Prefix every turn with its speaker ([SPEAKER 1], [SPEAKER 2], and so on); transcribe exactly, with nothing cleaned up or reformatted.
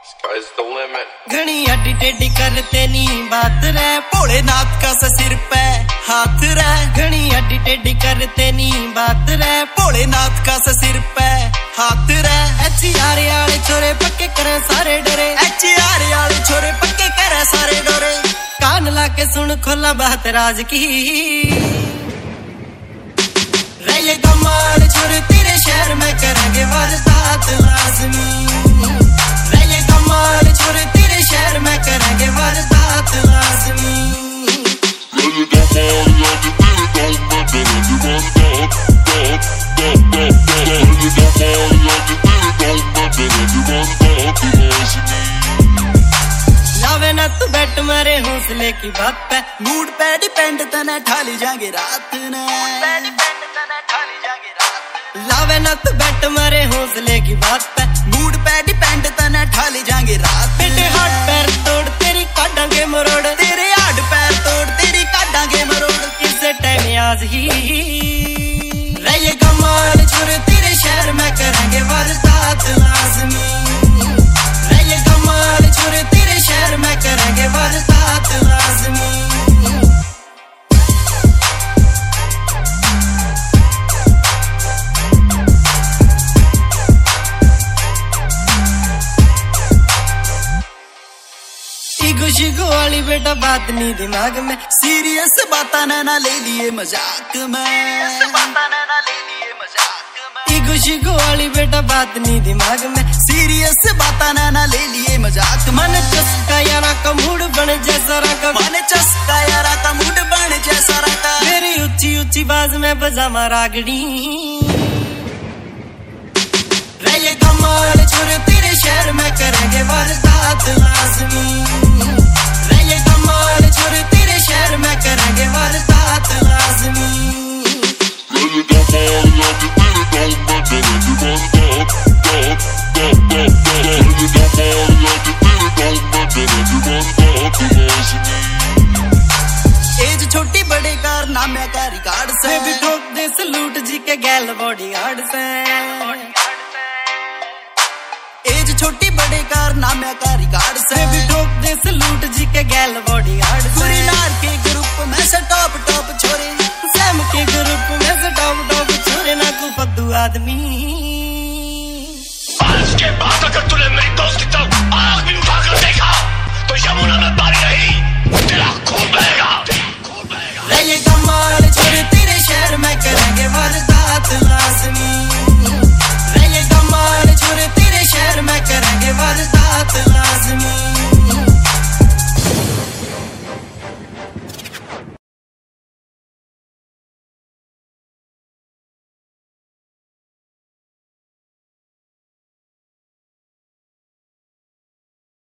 [SPEAKER 1] Sky's the limit.
[SPEAKER 2] घनी अड्डी टेढ़ी करते नी बात रे, भोलेनाथ का सा सिर पे हाथ रे। घनी अड्डी टेढ़ी करते नी बात रे, भोलेनाथ का सा सिर पे हाथ रे। एच आर वाले छोरे पक्के करे सारे डरे, एच आर वाले छोरे पक्के करे सारे डरे। कान ला के सुन खोला बात राज की, रे ये कमाल छोरे तेरे शहर में करेंगे वारदात लाजमी। कमाल छोरे तेरे शहर में करेंगे वारदात लाजमी।
[SPEAKER 3] ये कमाल आज तेरे गाँव में करेंगे वारदात, दात, दात, दात, दात। ये कमाल आज तेरे गाँव में करेंगे वारदात लाजमी।
[SPEAKER 2] लावे ना तू बैठ मारे हौसले की बात पे, मूड पे डिपेंड तना ठाली जाएंगे रात ने। लावे ना तू बैठ मारे हौसले की बात पे, मूड पे डिपेंड तना ठाली जाएंगे रात। तेरे हाथ पैर तोड़ तेरी काटांगे मरोड़, तेरे हाथ पैर तोड़ तेरी काटांगे मरोड़। इस टाइम आज ही रे ये कमाल छोरे तेरे शहर में करेंगे वारदात लाजमी। रे ये कमाल छोरे तेरे शहर में करेंगे वारदात लाजमी। शिगो वाली बेटा बात नहीं दिमाग में, सीरियस बात ना ले लिए मजाक में। इगो शिगो वाली बेटा बात नहीं दिमाग में, सीरियस बात ना ले लिए मजाक। मन चस्का यारा का मूड बन जैसा रखा, मन चस्का यारा का मूड बन जैसा रखा। मेरी ऊंची ऊंची बाज में बजामा रागड़ी, रे ये कमाल छोरे तेरे शहर में करेंगे वारदात लाजमी। रे ये कमाल छोरे तेरे शहर में करेंगे वारदात लाजमी।
[SPEAKER 3] ये कमाल आज तेरे गाँव में करेंगे वारदात, दात, दात, दात, दात। ये कमाल आज तेरे गाँव में करेंगे वारदात लाजमी।
[SPEAKER 2] एज छोटी बड़े कारनामे का रिकॉर्ड से भी ठोक दे सलूट जी के गैल बॉडी गार्ड से। एज छोटी बड़े कारनामे का रिकॉर्ड से भी ठोक दे सलूट जी के गैल बॉडी गार्ड से। कुरीनार के ग्रुप में से टॉप टॉप छोरे, सैम के ग्रुप में से टॉप टॉप छोरे ना को फद्दू आदमी।
[SPEAKER 4] आज के बाद अगर तूने मेरी दोस्ती तक आग भी उठाकर देखा तो यमुना में पानी नहीं।